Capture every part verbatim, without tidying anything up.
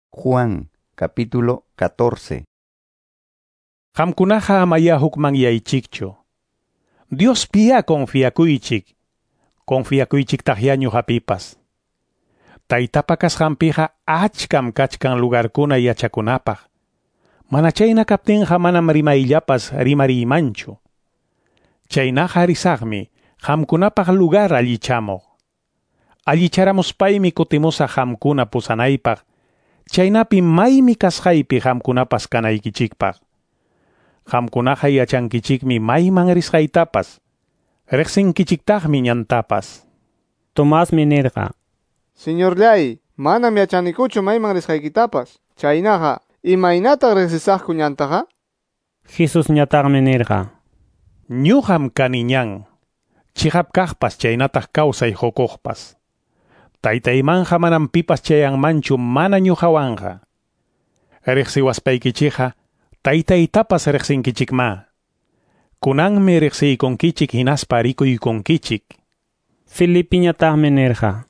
Juan, capítulo catorce. Qamkunaqa amaya hukmanyaychikchu. Dios pia confiakuychik. Confiakuychiktaq ñuqapipas. Taytapa kasqanpiqa achkam kachkan lugarkuna yachakunapaq. Mana chayna kaptinqa manam rimayllapas rimariymanchu. Chaynaqa risaqmi qamkunapaq lugar allichamuq. Allicharamuspaymi kutimusa qamkuna pusanaypaq. Chaynapi maymi kasqaypi qamkunapas kanaykichikpaq. Qamkunaqa yachankichikmi mayman risqaytapas. Riqsinkichiktaqmi ñantapas. Tomásmi nirqa: Señorllay, manam yachanikuchu mayman risqaykitapas. Chaynaqa imaynataq riqsisaqku ñantaqa? Jesús ñataqmi nirqa: Ñuqam kani ñan. Chihapkaqpas chaynataq kawsay hukuqpas. Taytaymanja manam pipas chayanmanchu mana ñuqawanqa. Riqsiwaspaykichikqa taytaytapas riqsinkichikma. Kunanmi riqsiykunkichik hinaspa rikuykunkichik. Felipe ñataqmi nirqa: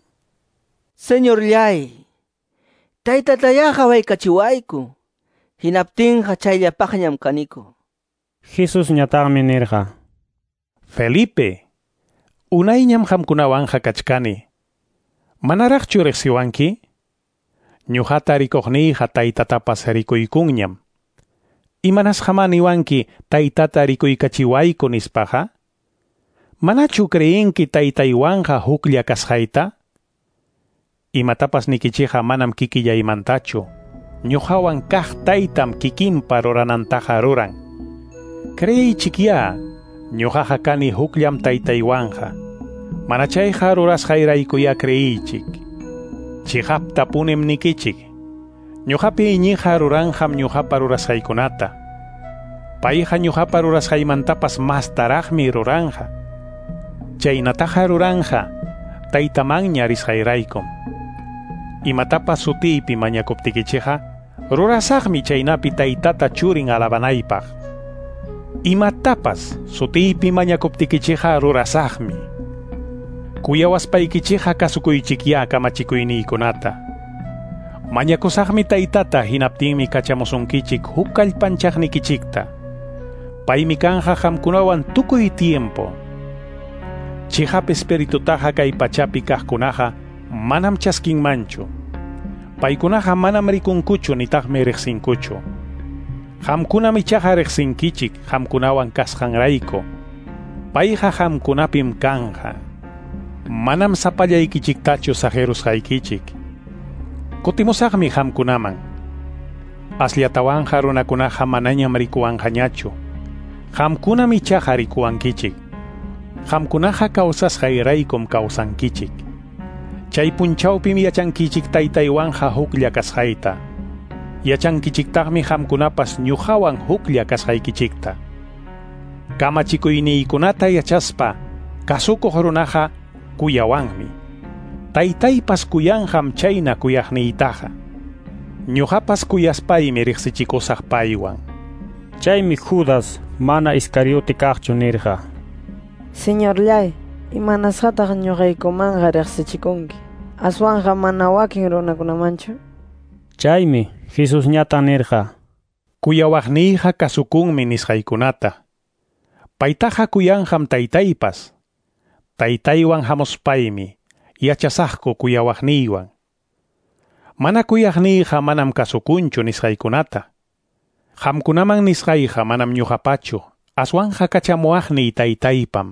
Señorllay, taytatayaqa waykachiwayku. Hinaptinqa chayllapaqñam kaniku. Jesús ñataqmi nirqa: Felipe, unayñam qamkunawanja kachkani. ¿Manaraqchu riqsiwanki? Ñuqata rikuqniyqa taytatapas rikuykunñam. ¿Imanasqama niwanki taytata rikuykachiwayku nispaqa? ¿Manachu creyinki taytaywanja huklla kasqayta? Imatapas nikichiqa manam kikillaymantachu. Ñuqawan kaq taytam kikinpa ruranantaqa ruran. Creychikya, ñuqaqa kani hukllam taytaywanja. Manachayqa rurasqayraykuya creychik. Chihapta punim nikichik. Ñuqapi iñiqa ruranjam ñuqapa rurasqaykunata. Payqa ñuqapa rurasqaymantapas mastaraqmi ruranja. Chaynataqa ruranja taytamanña risqayraykum. Imatapas sutiypi mañakuptikichiqa rurasaqmi chaynapi taytata churin alabanaypaq. Imatapas sutiypi mañakuptikichiqa rurasaqmi. Kuyawaspaykichiqa kasukuychikya kamachikuyniykunata. Mañakusaqmi taytata hinaptinmi kachamusunkichik huk kallpanchaqnikichikta. Paymi kanja qamkunawan tukuy tiempo. Chihap espiritutaqa kay pachapi kaqkunaqa manam chaskinmanchu. Paykunaqa manam rikunkuchu nitaqmi riqsinkuchu. Qamkunami chaqa riqsinkichik qamkunawan kasqanrayku. Payqa qamkunapim kanja. Manam sapallaykichiktachu sajerusqaykichik. Kutimusaqmi qamkunaman. Asllatawanqa runakunaqa manañam rikuwanqañachu. Qamkunami chaqa rikuwankichik. Qamkunaqa kawsasqayraykum kawsankichik. Chay punchawpim yachankichik taytaywanja huklla kasqayta. Yachankichiktaqmi qamkunapas ñuqawan huklla kasqaykichikta. Kamachikuyniykunata yachaspa kasukuq runaqa kuyawanmi. Taytaypas kuyanjam chayna kuyaqniytaqa. Ñuqapas kuyaspaymi riqsichikusaq paywan. Chaymi Judas mana Iscariote kaqchu nirqa: Señorllay, imanasqataq ñuqaykumanqa riqsichikunki. Aswanqa mana wakin runakunamanchu. Chaymi Jesús ñata nirqa: Kuyawaqniyqa kasukunmi nisqaykunata. Paytaqa kuyanjam taytaypas. Taytaywan hamuspaymi yachasaqku kuyawaqniywan. Mana kuyaqniyqa manam kasukunchu nisqaykunata. Qamkunaman nisqayqa manam ñuqapachu, aswanja kachamuaqniy taytaypam.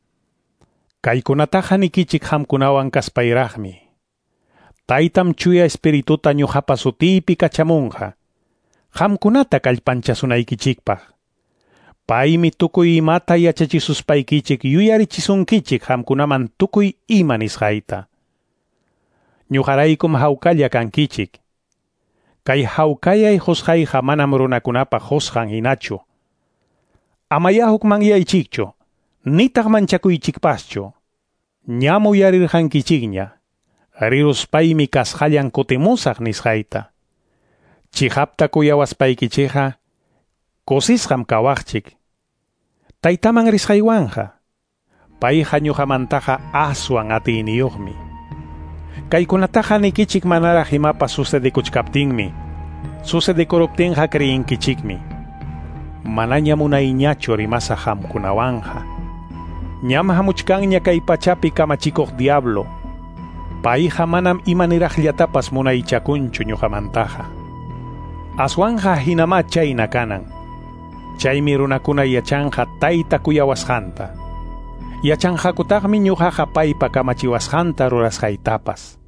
Kaykunataqa nikichik qamkunawan kaspayraqmi. Taytam chuya espirituta ñuqapa sutiypi kachamunqa. Qamkunata kallpanchasunaykichikpaq. Paymi tukuy imata yachachisuspaykichik yuyarichisunkichik qamkunaman tukuy ima nisqayta. Ñuqaraykum hawkalla kankichik. Kay hawkallay husqayqa manam runakunapa husqan hinachu. Amaya hukmanyaychikchu, nitaq manchakuychikpaschu. Ñam uyarirqankichikña. Riruspaymi kasqallan kutimusaq nisqayta. Chihapta kuyawaspaykichikqa kusisqam kawaqchik. Taytaman risqaywanja. Payqa ñuqamantaqa aswan atiyniyuqmi. Kaykunataqa nikichik manaraq imapas sucedikuchkaptinmi, sucedikuruptinqa kriyinkichikmi. Manaña munayñachu rimasa hamkunawanja. Ñam hamuchkanña kay pachapi kamachikuq diablo. Payqa manam imaniraqllatapas munaychakunchu ñuqamantaqa. Aswanja hinama chayna kanan. Chaymi runakuna yachanqa tayta kuyawasqanta. Yachanqakutaqmi ñuqaqa paypa kamachiwasqanta rurasqaytapas.